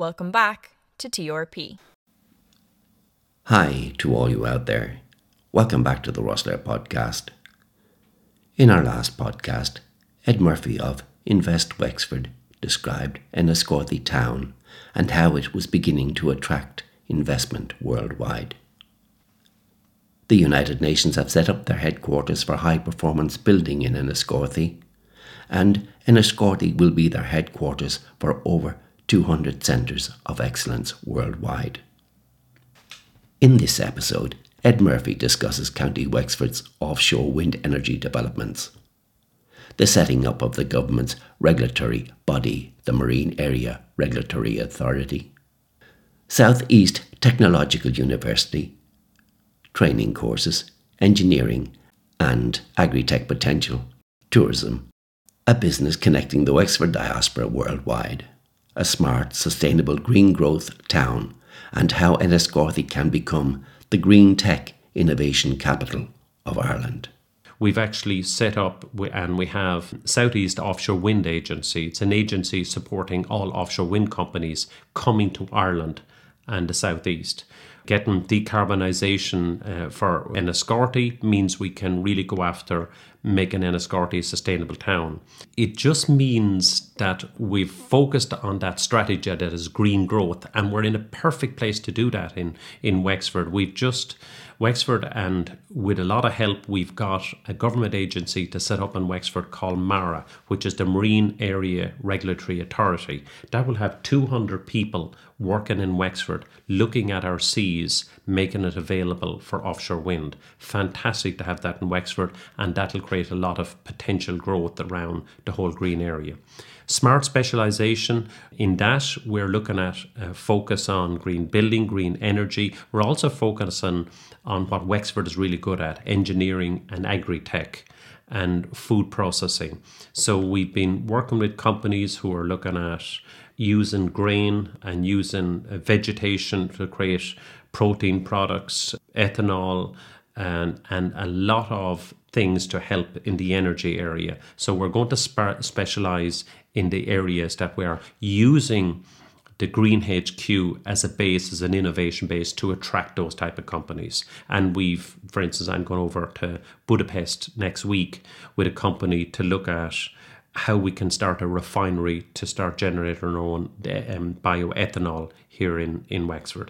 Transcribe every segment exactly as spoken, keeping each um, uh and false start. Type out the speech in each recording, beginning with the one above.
Welcome back to T R P. Hi to all you out there. Welcome back to the Rosslare podcast. In our last podcast, Ed Murphy of Invest Wexford described Enniscorthy town and how it was beginning to attract investment worldwide. The United Nations have set up their headquarters for high-performance building in Enniscorthy, and Enniscorthy will be their headquarters for over two hundred centres of excellence worldwide. In this episode, Ed Murphy discusses County Wexford's offshore wind energy developments, the setting up of the government's regulatory body, the Marine Area Regulatory Authority, South East Technological University, training courses, engineering and agri-tech potential, tourism, a business connecting the Wexford diaspora worldwide, a smart, sustainable green growth town, and how Enniscorthy can become the green tech innovation capital of Ireland. We've actually set up and we have Southeast Offshore Wind Agency. It's an agency supporting all offshore wind companies coming to Ireland and the Southeast. Getting decarbonisation uh, for Enniscorthy means we can really go after making Enniscorthy a sustainable town. It just means that we've focused on that strategy that is green growth, and we're in a perfect place to do that in, in Wexford. We've just, Wexford, and with a lot of help, we've got a government agency to set up in Wexford called MARA, which is the Marine Area Regulatory Authority. That will have two hundred people working in Wexford, looking at our seas, making it available for offshore wind. Fantastic to have that in Wexford, and that'll create a lot of potential growth around the whole green area. Smart specialisation, in that we're looking at uh, focus on green building, green energy. We're also focusing on what Wexford is really good at, engineering and agri-tech and food processing. So we've been working with companies who are looking at using grain and using uh, vegetation to create protein products, ethanol, and, and a lot of things to help in the energy area. So we're going to spe- specialise in the areas that we are using the Green H Q as a base, as an innovation base to attract those type of companies. And we've, for instance, I'm going over to Budapest next week with a company to look at how we can start a refinery to start generating our own um, bioethanol here in, in Wexford.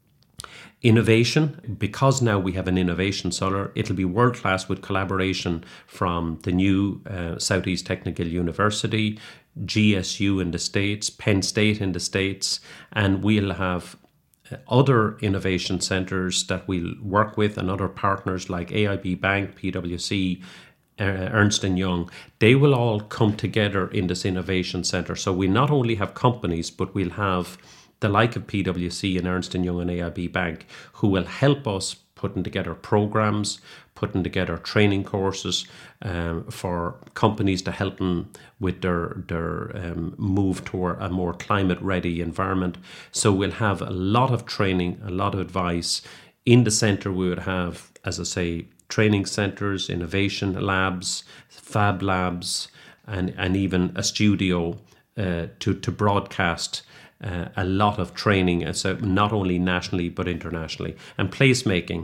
Innovation, because now we have an innovation cellar, it'll be world class with collaboration from the new uh, Southeast Technical University, G S U in the States, Penn State in the States, and we'll have other innovation centres that we'll work with and other partners like A I B Bank, P W C, uh, Ernst and Young. They will all come together in this innovation centre. So we not only have companies, but we'll have the like of P W C and Ernst and Young and A I B Bank, who will help us putting together programs, putting together training courses um, for companies to help them with their, their um, move toward a more climate-ready environment. So we'll have a lot of training, a lot of advice. In the centre we would have, as I say, training centres, innovation labs, fab labs, and, and even a studio uh, to, to broadcast Uh, a lot of training, uh, so not only nationally but internationally. And placemaking,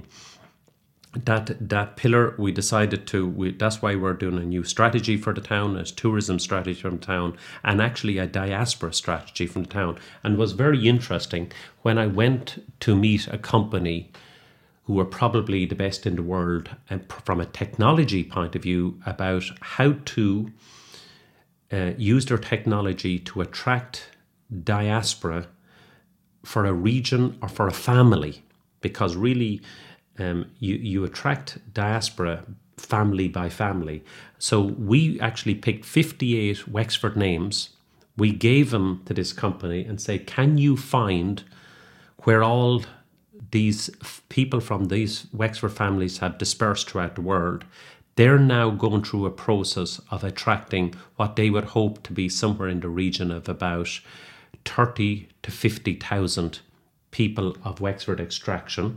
that that pillar we decided to, we, that's why we're doing a new strategy for the town, a tourism strategy from the town, and actually a diaspora strategy from the town. And it was very interesting when I went to meet a company who were probably the best in the world and from a technology point of view about how to uh, use their technology to attract diaspora for a region or for a family, because really um, you, you attract diaspora family by family. So we actually picked fifty-eight Wexford names. We gave them to this company and say, can you find where all these people from these Wexford families have dispersed throughout the world? They're now going through a process of attracting what they would hope to be somewhere in the region of about thirty to fifty thousand people of Wexford extraction.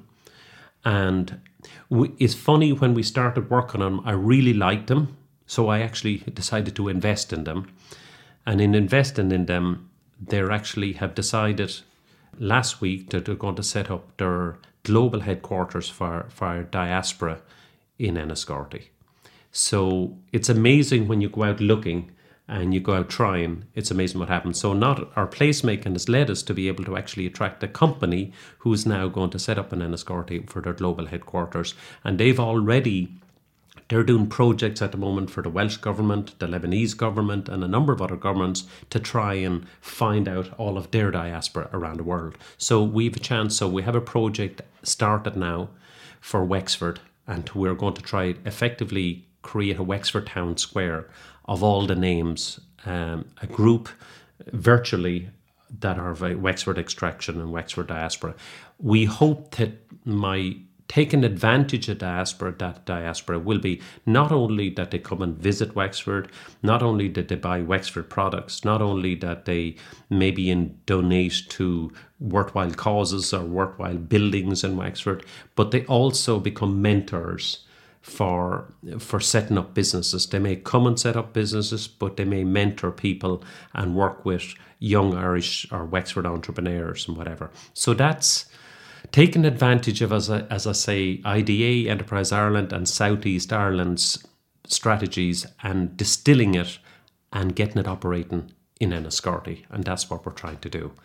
And we, it's funny, when we started working on them, I really liked them. So I actually decided to invest in them. And in investing in them, they actually have decided last week that they're going to set up their global headquarters for, for diaspora in Enniscorthy. So it's amazing when you go out looking and you go out trying, it's amazing what happens. So not our placemaking has led us to be able to actually attract a company who is now going to set up in Enniscorthy for their global headquarters. And they've already, they're doing projects at the moment for the Welsh government, the Lebanese government, and a number of other governments to try and find out all of their diaspora around the world. So we have a chance, so we have a project started now for Wexford, and we're going to try effectively create a Wexford Town Square of all the names, um, a group virtually that are of Wexford extraction and Wexford diaspora. We hope that my taking advantage of diaspora, that diaspora will be not only that they come and visit Wexford, not only that they buy Wexford products, not only that they maybe in donate to worthwhile causes or worthwhile buildings in Wexford, but they also become mentors for for setting up businesses. They may come and set up businesses, but they may mentor people and work with young Irish or Wexford entrepreneurs and whatever. So that's taking advantage of, as I, as I say, I D A, Enterprise Ireland and Southeast Ireland's strategies and distilling it and getting it operating in Enniscorthy. And that's what we're trying to do.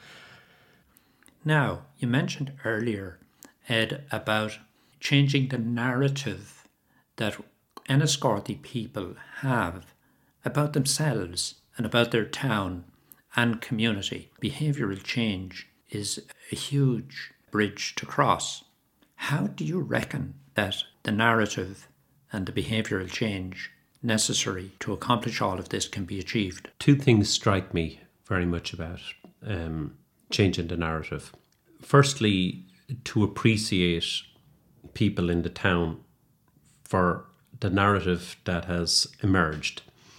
Now, you mentioned earlier, Ed, about changing the narrative that Enniscorthy people have about themselves and about their town and community. Behavioural change is a huge bridge to cross. How do you reckon that the narrative and the behavioural change necessary to accomplish all of this can be achieved? Two things strike me very much about um, changing the narrative. Firstly, to appreciate people in the town for the narrative that has emerged.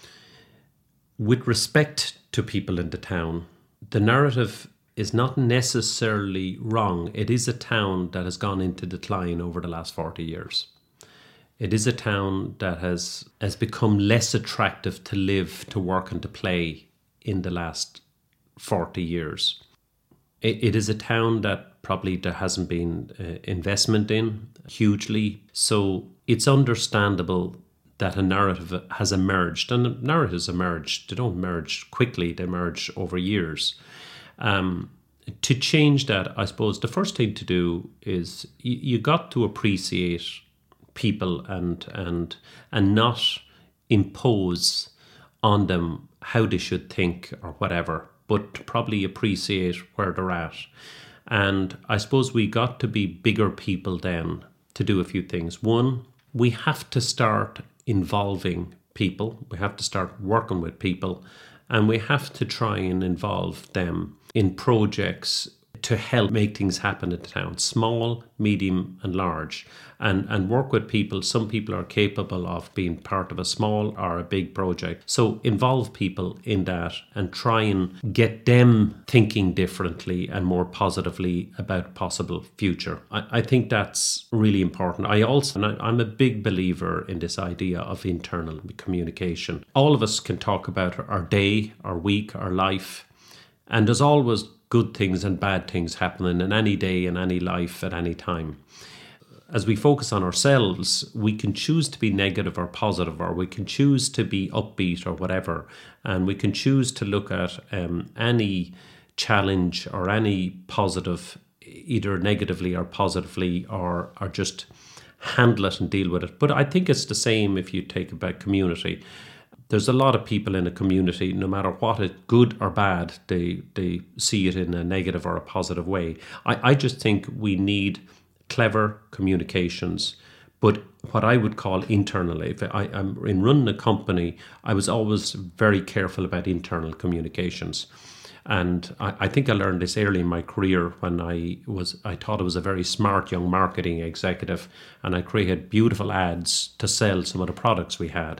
With respect to people in the town, the narrative is not necessarily wrong. It is a town that has gone into decline over the last forty years. It is a town that has, has become less attractive to live, to work and to play in the last forty years. It, it is a town that probably there hasn't been uh, investment in hugely. So it's understandable that a narrative has emerged, and narratives emerge. They don't emerge quickly, they emerge over years. Um, to change that, I suppose the first thing to do is you, you got to appreciate people and and and not impose on them how they should think or whatever, but probably appreciate where they're at. And I suppose we got to be bigger people then to do a few things. One, we have to start involving people. We have to start working with people, and we have to try and involve them in projects to help make things happen in the town, small, medium and large, and, and work with people. Some people are capable of being part of a small or a big project. So involve people in that and try and get them thinking differently and more positively about possible future. I, I think that's really important. I also, and I, I'm a big believer in this idea of internal communication. All of us can talk about our day, our week, our life, and there's always good things and bad things happening in any day, in any life, at any time. As we focus on ourselves, we can choose to be negative or positive, or we can choose to be upbeat or whatever. And we can choose to look at um, any challenge or any positive, either negatively or positively, or, or just handle it and deal with it. But I think it's the same if you take about community. There's a lot of people in a community, no matter what it good or bad, they they see it in a negative or a positive way. I, I just think we need clever communications, but what I would call internally. If I, I'm in running a company, I was always very careful about internal communications. And I, I think I learned this early in my career when I was, I thought I was a very smart young marketing executive, and I created beautiful ads to sell some of the products we had.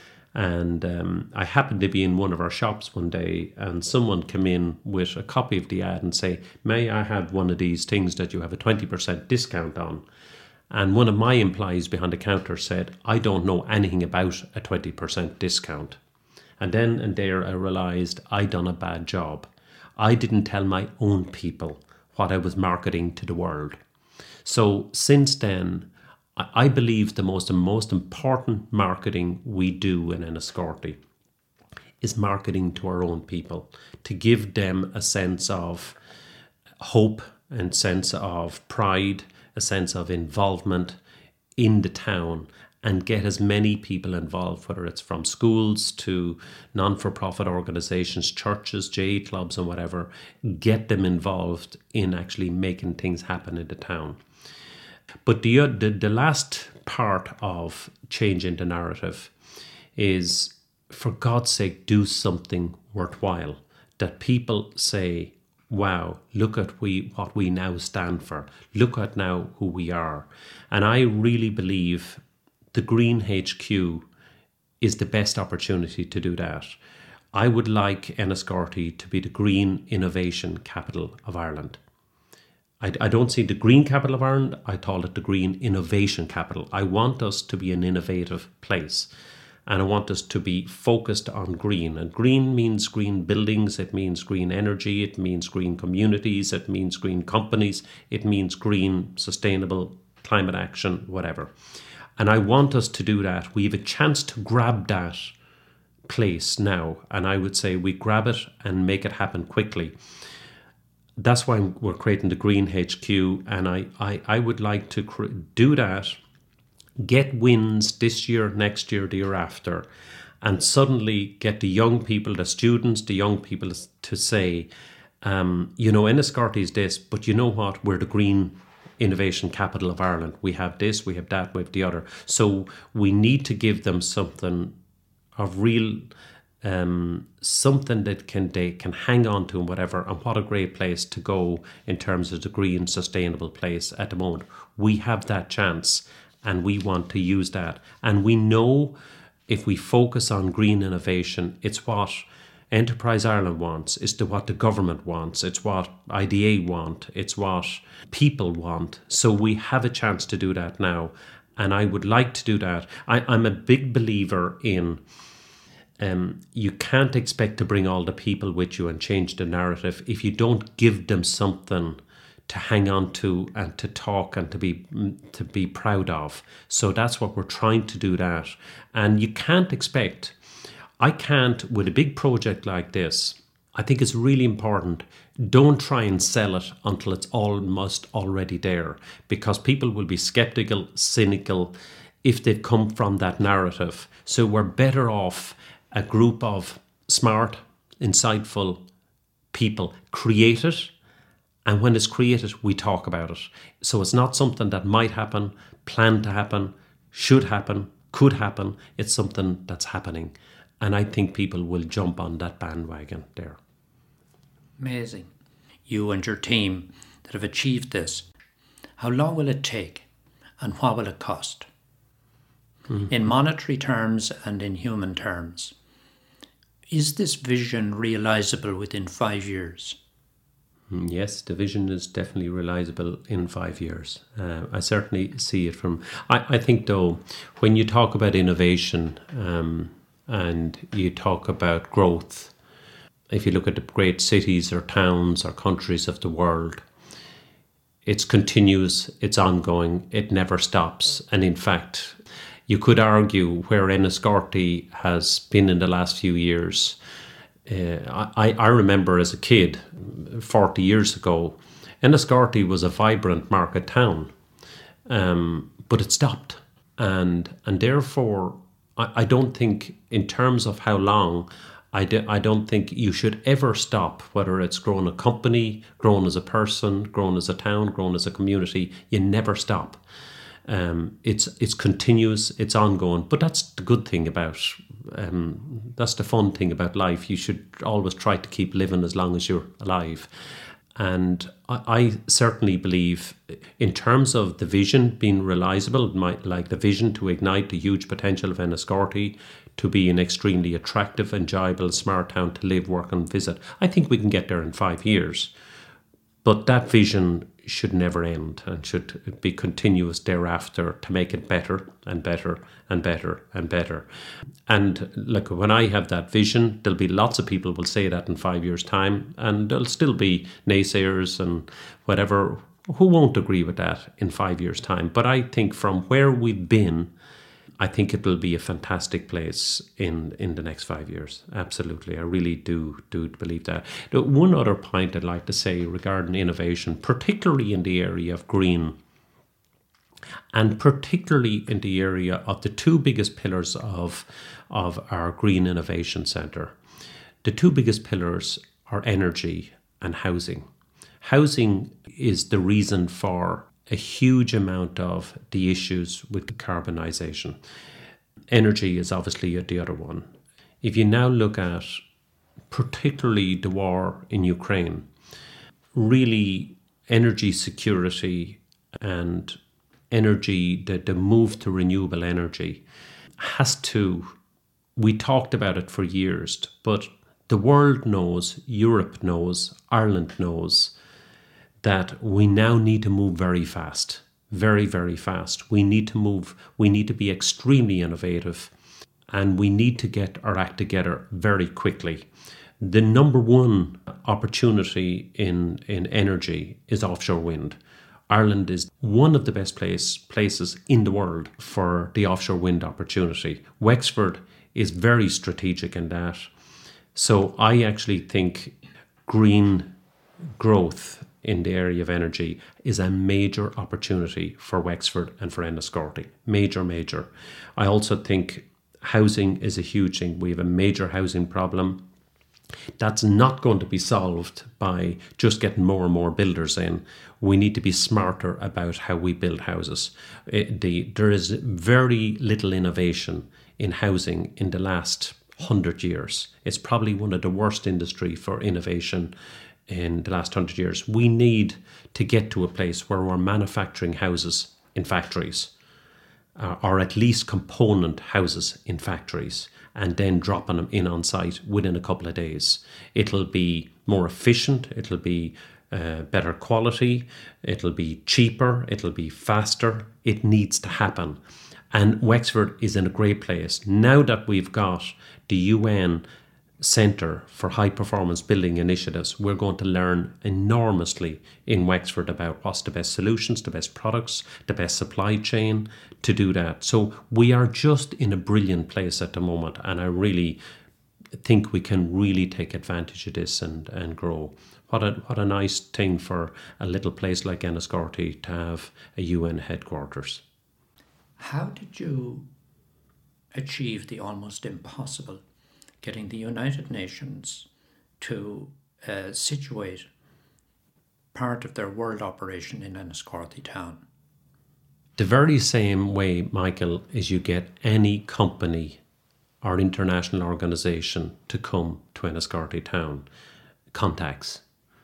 And um, I happened to be in one of our shops one day, and someone came in with a copy of the ad and say, "May I have one of these things that you have a twenty percent discount on?" And one of my employees behind the counter said, "I don't know anything about a twenty percent discount." And then and there I realised I'd done a bad job. I didn't tell my own people what I was marketing to the world. So since then, I believe the most most important marketing we do in Enniscorthy is marketing to our own people, to give them a sense of hope and sense of pride, a sense of involvement in the town, and get as many people involved, whether it's from schools to non-for-profit organisations, churches, J A clubs and whatever, get them involved in actually making things happen in the town. But the, the, the last part of changing the narrative is, for God's sake, do something worthwhile, that people say, wow, look at we what we now stand for. Look at now who we are. And I really believe the Green H Q is the best opportunity to do that. I would like Enniscorthy to be the green innovation capital of Ireland. I, I don't see the green capital of Ireland, I call it the green innovation capital. I want us to be an innovative place. And I want us to be focused on green. And green means green buildings, it means green energy, it means green communities, it means green companies, it means green, sustainable climate action, whatever. And I want us to do that. We have a chance to grab that place now. And I would say we grab it and make it happen quickly. That's why we're creating the Green H Q. And I, I, I would like to cre- do that, get wins this year, next year, the year after, and suddenly get the young people, the students, the young people to say, um, you know, Enniscorthy is this, but you know what? We're the green innovation capital of Ireland. We have this, we have that, we have the other. So we need to give them something of real, um, something that can they can hang on to and whatever. And what a great place to go in terms of the green, sustainable place at the moment. We have that chance. And we want to use that. And we know if we focus on green innovation, it's what Enterprise Ireland wants, it's to what the government wants, it's what I D A want, it's what people want. So we have a chance to do that now. And I would like to do that. I, I'm a big believer in um, you can't expect to bring all the people with you and change the narrative if you don't give them something to hang on to and to talk and to be to be proud of. So that's what we're trying to do that. And you can't expect, I can't, with a big project like this, I think it's really important, don't try and sell it until it's almost already there, because people will be skeptical, cynical if they've come from that narrative. So we're better off a group of smart, insightful people create it. And when it's created, we talk about it. So it's not something that might happen, planned to happen, should happen, could happen. It's something that's happening. And I think people will jump on that bandwagon there. Amazing. You and your team that have achieved this. How long will it take and what will it cost? Mm-hmm. In monetary terms and in human terms, is this vision realisable within five years? Yes, the vision is definitely realisable in five years. Uh, I certainly see it from... I, I think, though, when you talk about innovation um, and you talk about growth, if you look at the great cities or towns or countries of the world, it's continuous, it's ongoing, it never stops. And in fact, you could argue where Enniscorthy has been in the last few years. Uh, I, I remember as a kid, forty years ago, Enniscorthy was a vibrant market town, um, but it stopped. And and therefore, I, I don't think, in terms of how long, I, do, I don't think you should ever stop, whether it's growing a company, growing as a person, growing as a town, growing as a community, you never stop. Um, it's it's continuous, it's ongoing, but that's the good thing about, um, that's the fun thing about life. You should always try to keep living as long as you're alive. And I, I certainly believe, in terms of the vision being realisable, like the vision to ignite the huge potential of Enniscorthy, to be an extremely attractive, enjoyable, smart town to live, work and visit, I think we can get there in five years. But that vision should never end and should be continuous thereafter to make it better and better and better and better. And look, when I have that vision, there'll be lots of people will say that in five years' time, and there'll still be naysayers and whatever who won't agree with that in five years' time. But I think from where we've been, I think it will be a fantastic place in, in the next five years. Absolutely. I really do, do believe that. Now, one other point I'd like to say regarding innovation, particularly in the area of green, and particularly in the area of the two biggest pillars of, of our Green Innovation Centre. The two biggest pillars are energy and housing. Housing is the reason for a huge amount of the issues with decarbonisation. Energy is obviously the other one. If you now look at particularly the war in Ukraine, really energy security and energy, the, the move to renewable energy has to, we talked about it for years, but the world knows, Europe knows, Ireland knows, that we now need to move very fast, very, very fast. We need to move, we need to be extremely innovative, and we need to get our act together very quickly. The number one opportunity in, in energy is offshore wind. Ireland is one of the best place, places in the world for the offshore wind opportunity. Wexford is very strategic in that. So I actually think green growth in the area of energy is a major opportunity for Wexford and for Enniscorthy. Major, major. I also think housing is a huge thing. We have a major housing problem. That's not going to be solved by just getting more and more builders in. We need to be smarter about how we build houses. It, the, there is very little innovation in housing in the last hundred years. It's probably one of the worst industry for innovation in the last hundred years. We need to get to a place where we're manufacturing houses in factories, uh, or at least component houses in factories, and then dropping them in on site within a couple of days. It'll be more efficient, it'll be uh, better quality, it'll be cheaper, it'll be faster. It needs to happen. And Wexford is in a great place. Now that we've got the U N Centre for High Performance Building Initiatives, we're going to learn enormously in Wexford about what's the best solutions, the best products, the best supply chain to do that. So we are just in a brilliant place at the moment, and I really think we can really take advantage of this and, and grow. What a, what a nice thing for a little place like Enniscorthy to have a U N headquarters. How did you achieve the almost impossible, getting the United Nations to uh, situate part of their world operation in Enniscorthy town? The very same way, Michael, is you get any company or international organisation to come to Enniscorthy town. Contacts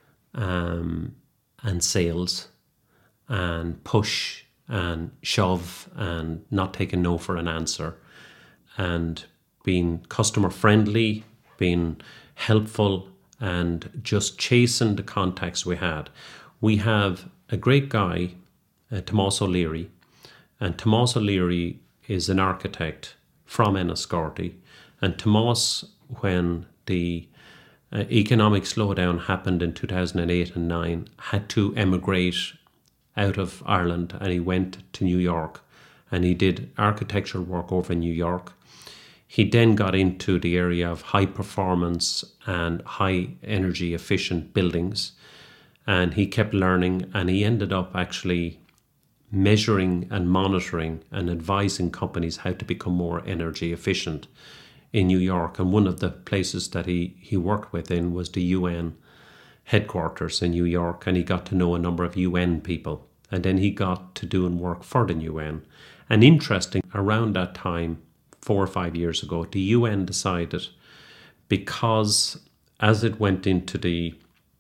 um, and sales and push and shove and not taking no for an answer, and being customer friendly, being helpful, and just chasing the contacts we had. We have a great guy, uh, Tomás O'Leary, and Tomás O'Leary is an architect from Enniscorthy. And Tomás, when the uh, economic slowdown happened in two thousand eight and nine, had to emigrate out of Ireland, and he went to New York, and he did architectural work over in New York. He then got into the area of high performance and high energy efficient buildings, and he kept learning, and he ended up actually measuring and monitoring and advising companies how to become more energy efficient in New York. And one of the places that he, he worked within was the U N headquarters in New York, and he got to know a number of U N people, and then he got to doing work for the U N. And interesting, around that time, four or five years ago, the U N decided, because as it went into the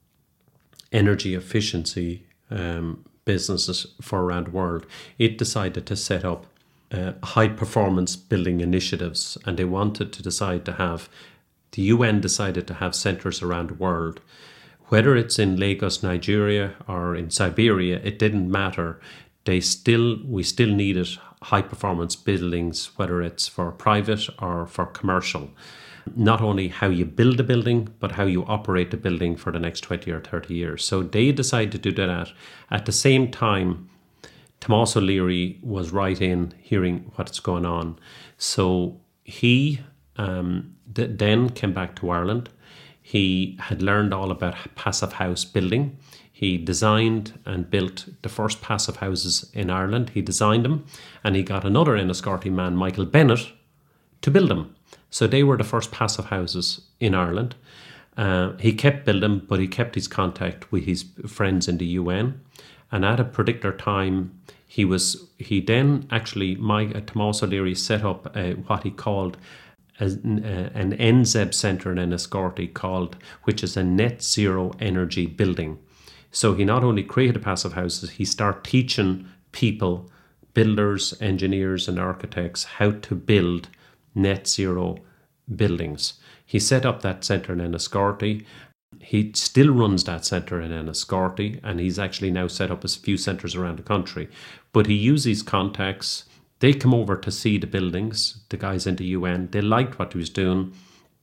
energy efficiency um, businesses for around the world, it decided to set up uh, high performance building initiatives, and they wanted to decide to have, the U N decided to have centres around the world Whether it's in Lagos, Nigeria, or in Siberia, it didn't matter. They still, we still needed high performance buildings, whether it's for private or for commercial. Not only how you build a building, but how you operate the building for the next twenty or thirty years. So they decided to do that. At the same time, Tomás O'Leary was right in hearing what's going on. So he um, th- then came back to Ireland. He had learned all about passive house building. He designed and built the first passive houses in Ireland. He designed them, and he got another Enniscorthy man, Michael Bennett, to build them. So they were the first passive houses in Ireland. Uh, he kept building, but he kept his contact with his friends in the U N. And at a particular time, he was he then actually, my, uh, Tomás O'Leary set up uh, what he called a, uh, an N Z E B centre in Enniscorthy, called, which is a net zero energy building. So he not only created passive houses, he started teaching people, builders, engineers and architects, how to build net zero buildings. He set up that centre in Enniscorthy. He still runs that centre in Enniscorthy, and he's actually now set up a few centres around the country. But he uses contacts. They come over to see the buildings, the guys in the U N. They liked what he was doing.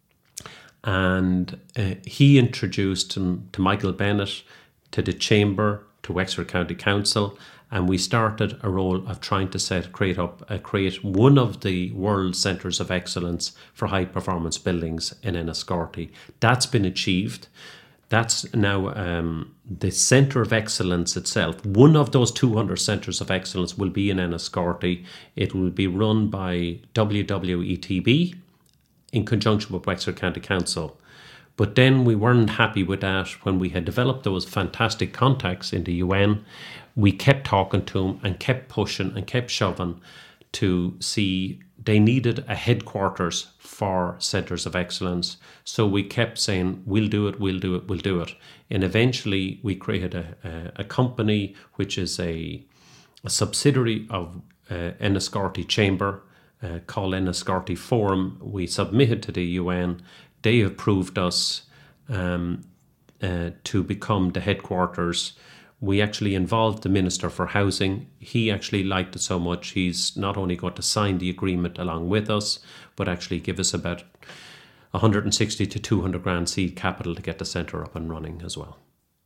And uh, he introduced him to Michael Bennett, to the Chamber, to Wexford County Council, and we started a role of trying to set create up uh, create one of the world centres of excellence for high performance buildings in Enniscorthy. That's been achieved. That's now um, the centre of excellence itself. One of those two hundred centres of excellence will be in Enniscorthy. It will be run by W W E T B in conjunction with Wexford County Council. But then we weren't happy with that. When we had developed those fantastic contacts in the U N, we kept talking to them and kept pushing and kept shoving to see they needed a headquarters for centres of excellence. So we kept saying, we'll do it, we'll do it, we'll do it. And eventually we created a, a, a company which is a, a subsidiary of uh, Enniscorthy Chamber uh, called Enniscorthy Forum. We submitted to the U N. They approved us um, uh, to become the headquarters. We actually involved the Minister for Housing. He actually liked it so much, he's not only going to sign the agreement along with us, but actually give us about one hundred sixty to two hundred grand seed capital to get the centre up and running as well.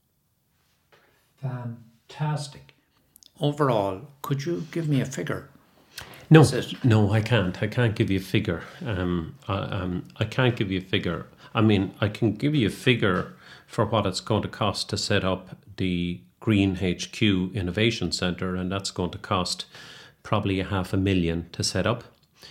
Fantastic. Overall, could you give me a figure? No, no, I can't. I can't give you a figure. Um, I, um, I can't give you a figure. I mean, I can give you a figure for what it's going to cost to set up the Green H Q Innovation Centre, and that's going to cost probably a half a million to set up.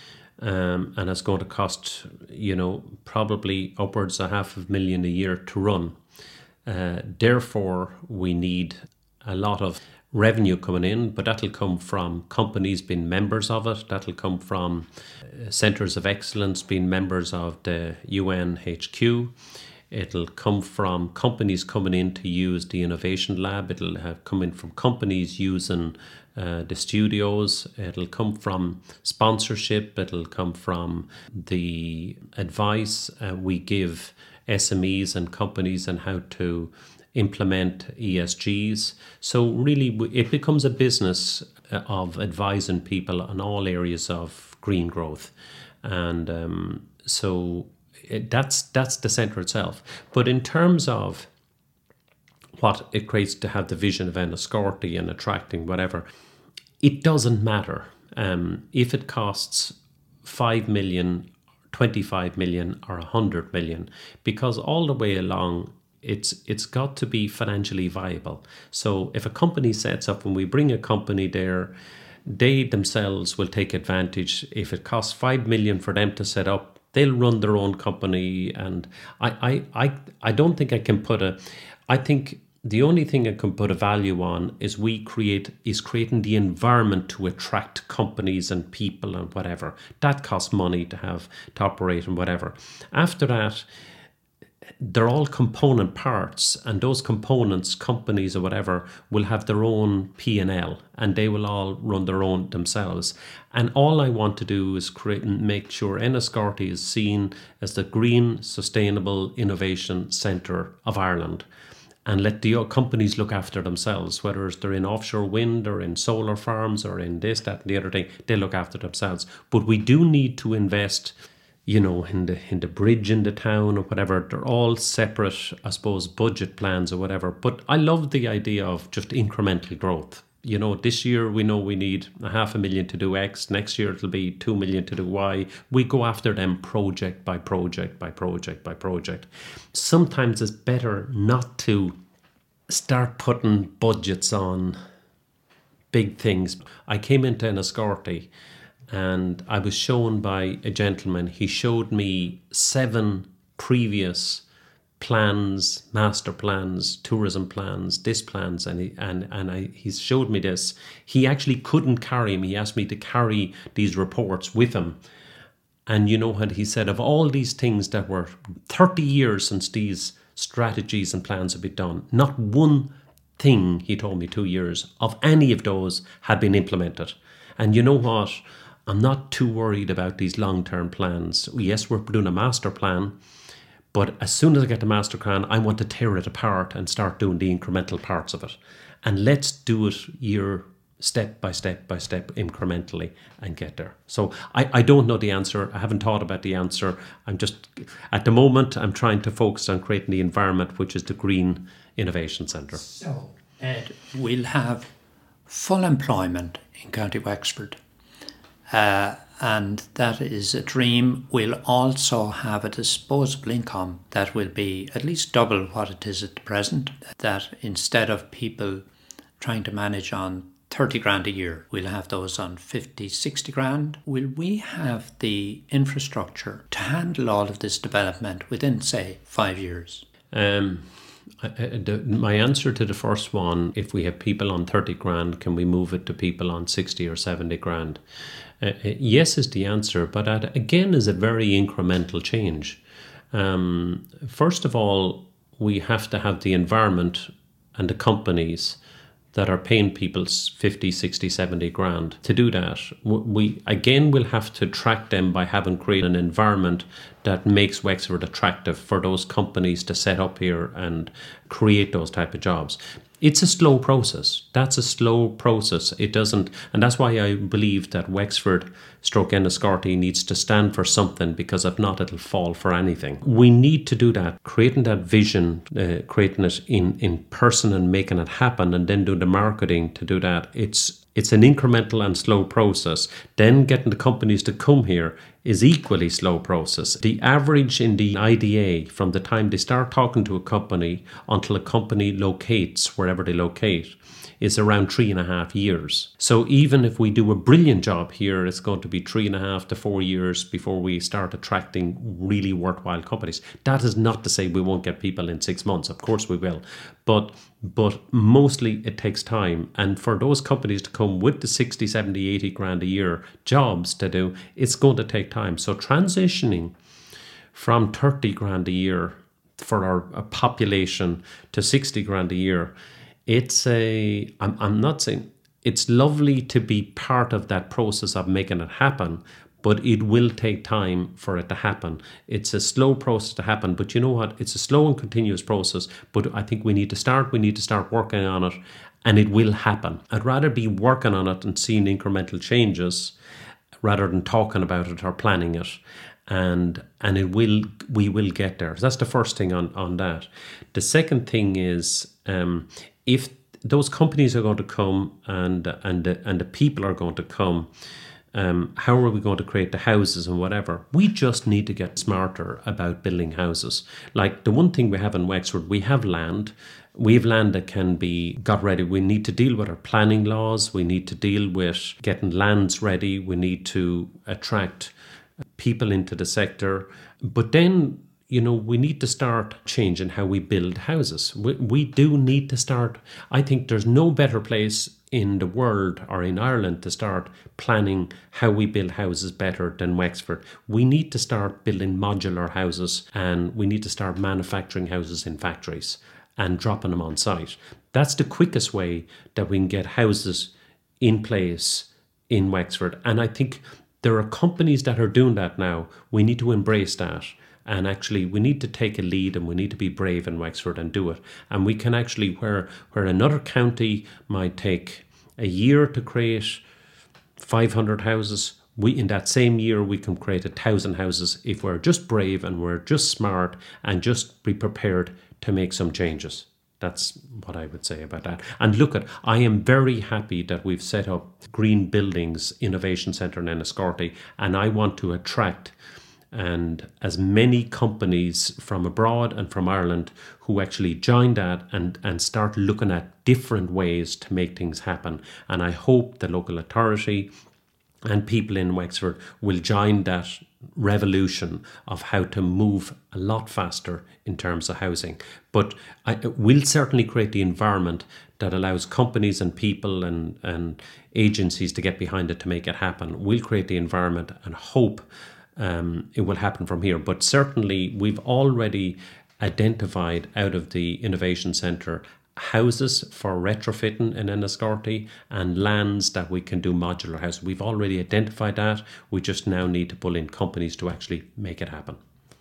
Um, and it's going to cost, you know, probably upwards of half a million a year to run. Uh, therefore, we need a lot of revenue coming in, but that'll come from companies being members of it. That'll come from uh, centres of excellence being members of the U N H Q. It'll come from companies coming in to use the Innovation Lab. It'll have come in from companies using uh, the studios. It'll come from sponsorship. It'll come from the advice uh, we give S M Es and companies on how to implement E S Gs. So really it becomes a business of advising people on all areas of green growth. And um, so it, that's that's the centre itself. But in terms of what it creates to have the vision of Enniscorthy and attracting whatever, it doesn't matter. Um, if it costs five million, twenty-five million or one hundred million, because all the way along It's it's got to be financially viable. So if a company sets up, when we bring a company there, they themselves will take advantage. If it costs five million for them to set up, they'll run their own company. And I I I, I don't think I can put a. I think the only thing I can put a value on is we create is creating the environment to attract companies and people and whatever. That costs money to have to operate and whatever. After that, they're all component parts, and those components, companies or whatever, will have their own P and L, and they will all run their own themselves. And all I want to do is create and make sure Enniscorthy is seen as the green, sustainable innovation centre of Ireland. and let the o- companies look after themselves, whether it's they're in offshore wind or in solar farms or in this, that, and the other thing, they look after themselves. But we do need to invest, you know, in the in the bridge in the town or whatever. They're all separate, I suppose, budget plans or whatever. But I love the idea of just incremental growth. You know, this year we know we need a half a million to do X. Next year it'll be two million to do Y. We go after them project by project by project by project. Sometimes it's better not to start putting budgets on big things. I came into Enniscorthy and I was shown by a gentleman. He showed me seven previous plans, master plans, tourism plans, this plans, and he, and and I he showed me this. He actually couldn't carry them. He asked me to carry these reports with him. And you know what he said? Of all these things that were thirty years since these strategies and plans have been done, not one thing, he told me two years, of any of those had been implemented. And you know what? I'm not too worried about these long-term plans. Yes, we're doing a master plan, but as soon as I get the master plan, I want to tear it apart and start doing the incremental parts of it. And let's do it year, step by step by step, incrementally, and get there. So I, I don't know the answer. I haven't thought about the answer. I'm just, at the moment, I'm trying to focus on creating the environment, which is the Green Innovation Centre. So, Ed, we'll have full employment in County Wexford. Uh, and that is a dream. We'll also have a disposable income that will be at least double what it is at the present. That instead of people trying to manage on thirty grand a year, we'll have those on fifty, sixty grand. Will we have the infrastructure to handle all of this development within, say, five years? Um, I, I, the, my answer to the first one, if we have people on thirty grand, can we move it to people on sixty or seventy grand? Uh, yes is the answer, but that again is a very incremental change. Um, first of all, we have to have the environment and the companies that are paying people fifty, sixty, seventy grand. To do that, we again will have to track them by having created an environment that makes Wexford attractive for those companies to set up here and create those type of jobs. It's a slow process. That's a slow process. It doesn't, and that's why I believe that Wexford stroke Enniscorthy needs to stand for something, because if not, it'll fall for anything. We need to do that, creating that vision, uh, creating it in, in person and making it happen, and then do the marketing to do that. It's It's an incremental and slow process. Then getting the companies to come here is equally slow process. The average in the I D A from the time they start talking to a company until a company locates wherever they locate is around three and a half years. So even if we do a brilliant job here, it's going to be three and a half to four years before we start attracting really worthwhile companies. That is not to say we won't get people in six months. Of course we will. But but mostly it takes time. And for those companies to come with the sixty, seventy, eighty grand a year jobs to do, it's going to take time. So transitioning from thirty grand a year for our population to sixty grand a year, it's a, I'm, I'm not saying, it's lovely to be part of that process of making it happen, but it will take time for it to happen. It's a slow process to happen, but you know what? It's a slow and continuous process, but I think we need to start, we need to start working on it, and it will happen. I'd rather be working on it and seeing incremental changes rather than talking about it or planning it. And and it will we will get there. So that's the first thing on, on that. The second thing is, um, if those companies are going to come and and the, and the people are going to come, um, how are we going to create the houses and whatever? We just need to get smarter about building houses. Like the one thing we have in Wexford, we have land. We have land that can be got ready. We need to deal with our planning laws. We need to deal with getting lands ready. We need to attract people into the sector. But then, you know, we need to start changing how we build houses. We, we do need to start. I think there's no better place in the world or in Ireland to start planning how we build houses better than Wexford. We need to start building modular houses, and we need to start manufacturing houses in factories and dropping them on site. That's the quickest way that we can get houses in place in Wexford. And I think there are companies that are doing that now. We need to embrace that. And actually, we need to take a lead and we need to be brave in Wexford and do it. And we can actually, where, where another county might take a year to create five hundred houses, we in that same year we can create a thousand houses if we're just brave and we're just smart and just be prepared to make some changes. That's what I would say about that. And look at, I am very happy that we've set up Green Buildings Innovation Centre in Enniscorthy, and I want to attract and as many companies from abroad and from Ireland who actually join that and, and start looking at different ways to make things happen. And I hope the local authority and people in Wexford will join that revolution of how to move a lot faster in terms of housing. But I will certainly create the environment that allows companies and people and, and agencies to get behind it to make it happen. We'll create the environment and hope um, it will happen from here. But certainly we've already identified out of the Innovation Centre houses for retrofitting in Enniscorthy and lands that we can do modular houses. We've already identified that. We just now need to pull in companies to actually make it happen.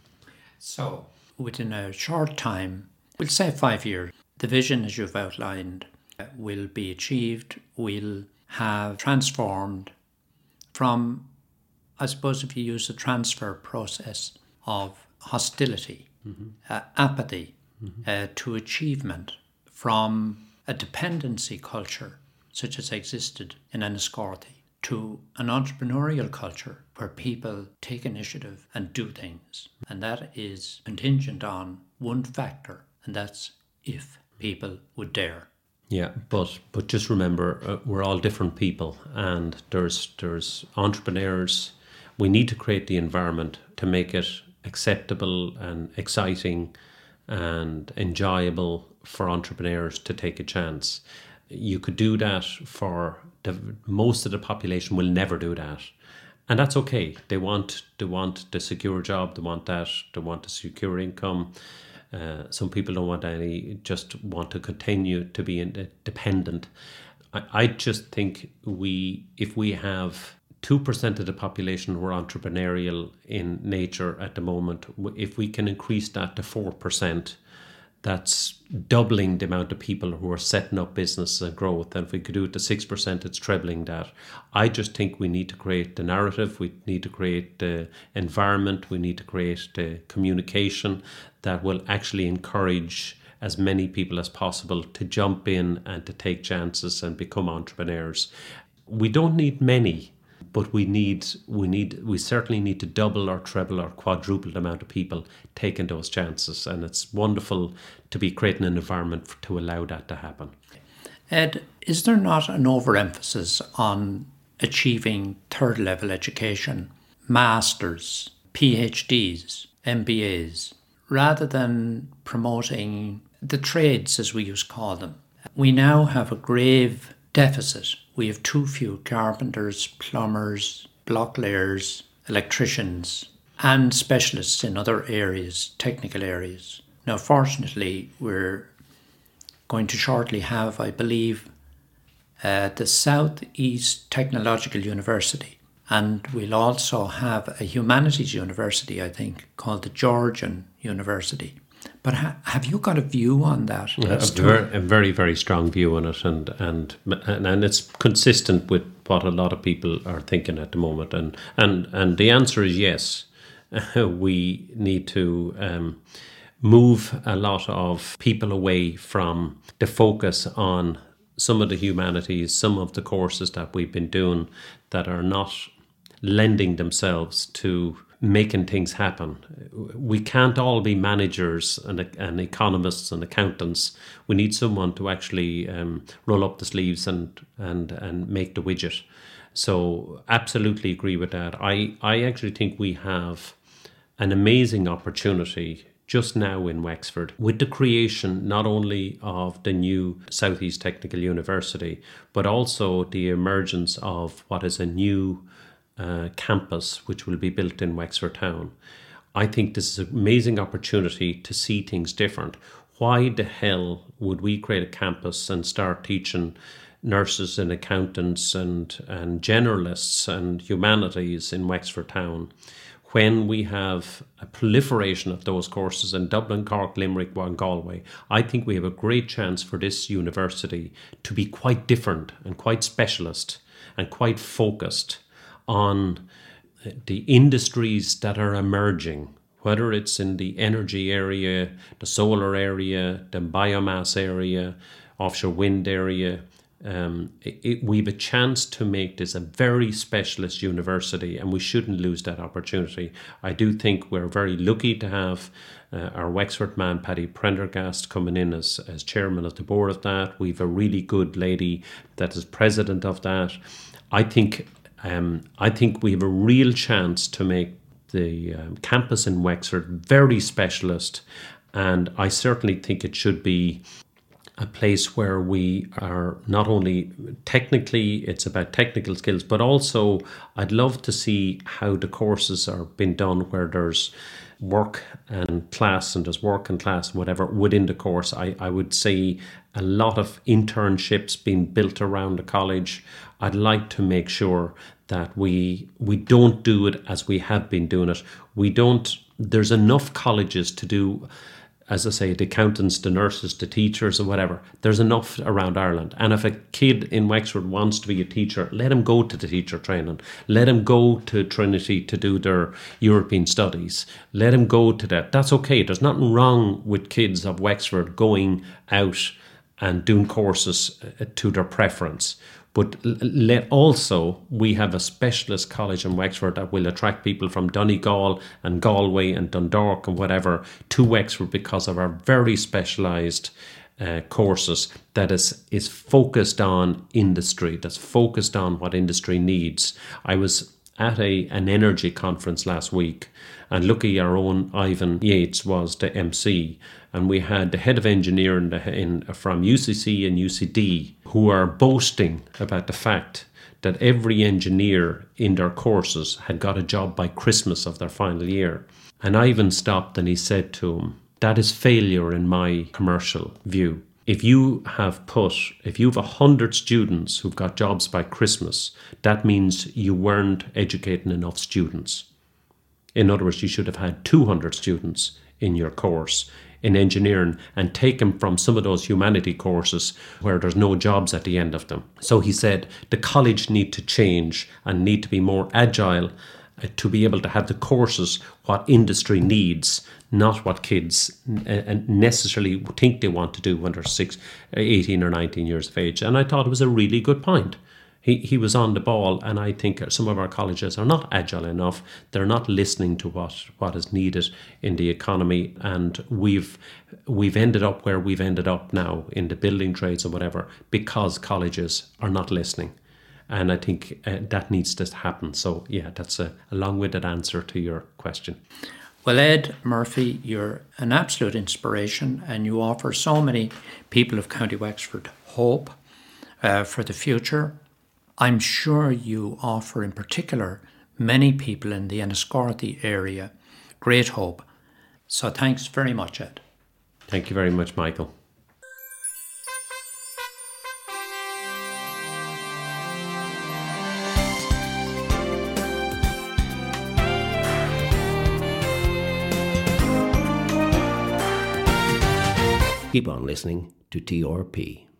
So within a short time, we'll say five years, the vision as you've outlined will be achieved. We'll have transformed from, I suppose if you use the transfer process of hostility, mm-hmm. uh, apathy, mm-hmm. uh, to achievement, from a dependency culture such as existed in Enniscorthy to an entrepreneurial culture where people take initiative and do things. And that is contingent on one factor, and that's if people would dare. Yeah, but but just remember, uh, we're all different people, and there's there's entrepreneurs. We need to create the environment to make it acceptable and exciting and enjoyable for entrepreneurs to take a chance. You could do that for the, most of the population will never do that. And that's okay. They want they want the secure job, they want that, they want the secure income. Uh, some people don't want any, just want to continue to be dependent. I, I just think we, if we have two percent of the population who are entrepreneurial in nature at the moment, if we can increase that to four percent, that's doubling the amount of people who are setting up business and growth. And if we could do it to six percent, it's trebling that. I just think we need to create the narrative, we need to create the environment, we need to create the communication that will actually encourage as many people as possible to jump in and to take chances and become entrepreneurs. We don't need many, but we need, we need, we certainly need to double or treble or quadruple the amount of people taking those chances. And it's wonderful to be creating an environment to allow that to happen. Ed, is there not an overemphasis on achieving third level education, masters, PhDs, M B As, rather than promoting the trades, as we used to call them? We now have a grave deficit. We have too few carpenters, plumbers, blocklayers, electricians, and specialists in other areas, technical areas. Now, fortunately, we're going to shortly have, I believe, uh, the South East Technological University. And we'll also have a humanities university, I think, called the Georgian University. But ha- have you got a view on that? Yeah, a, very, a very, very strong view on it, and, and and and it's consistent with what a lot of people are thinking at the moment. And and, and the answer is yes. We need to um, move a lot of people away from the focus on some of the humanities, some of the courses that we've been doing that are not lending themselves to making things happen. We can't all be managers and, and economists and accountants. We need someone to actually um, roll up the sleeves and, and, and make the widget. So absolutely agree with that. I, I actually think we have an amazing opportunity just now in Wexford with the creation not only of the new South East Technical University, but also the emergence of what is a new Uh, campus which will be built in Wexford town. I think this is an amazing opportunity to see things different. Why the hell would we create a campus and start teaching nurses and accountants and, and generalists and humanities in Wexford town when we have a proliferation of those courses in Dublin, Cork, Limerick, and Galway, I think we have a great chance for this university to be quite different and quite specialist and quite focused on the industries that are emerging, whether it's in the energy area, the solar area, the biomass area, offshore wind area. Um, it, it, we have a chance to make this a very specialist university, and we shouldn't lose that opportunity. I do think we're very lucky to have uh, our Wexford man, Paddy Prendergast, coming in as, as chairman of the board of that. We have a really good lady that is president of that. I think um, I think we have a real chance to make the um, campus in Wexford very specialist, and I certainly think it should be a place where we are not only technically, it's about technical skills, but also I'd love to see how the courses are being done, where there's work and class and there's work and class, whatever, within the course. I, I would see a lot of internships being built around the college. I'd like to make sure that we we don't do it as we have been doing it. We don't, there's enough colleges to do, as I say, the accountants, the nurses, the teachers, or whatever. There's enough around Ireland. And if a kid in Wexford wants to be a teacher, let him go to the teacher training. Let him go to Trinity to do their European studies. Let him go to that. That's okay. There's nothing wrong with kids of Wexford going out and doing courses to their preference. But let also, we have a specialist college in Wexford that will attract people from Donegal and Galway and Dundalk and whatever to Wexford because of our very specialised uh, courses that is, is focused on industry, that's focused on what industry needs. I was at a an energy conference last week, and lucky our own Ivan Yates was the M C, and we had the head of engineering in, in, from U C C and U C D who are boasting about the fact that every engineer in their courses had got a job by Christmas of their final year. And Ivan stopped and he said to him, that is failure in my commercial view. If you have put, if you have a hundred students who've got jobs by Christmas, that means you weren't educating enough students. In other words, you should have had two hundred students in your course in engineering and take them from some of those humanity courses where there's no jobs at the end of them. So he said the college need to change and need to be more agile uh, to be able to have the courses what industry needs, not what kids uh, necessarily think they want to do when they're six, eighteen or nineteen years of age. And I thought it was a really good point. He he was on the ball, and I think some of our colleges are not agile enough. They're not listening to what, what is needed in the economy, and we've we've ended up where we've ended up now in the building trades and whatever because colleges are not listening. And I think uh, that needs to happen. So yeah, that's a, a long-winded answer to your question. Well, Ed Murphy, you're an absolute inspiration, and you offer so many people of County Wexford hope uh, for the future. I'm sure you offer in particular many people in the Enniscorthy area great hope. So thanks very much, Ed. Thank you very much, Michael. Keep on listening to T R P.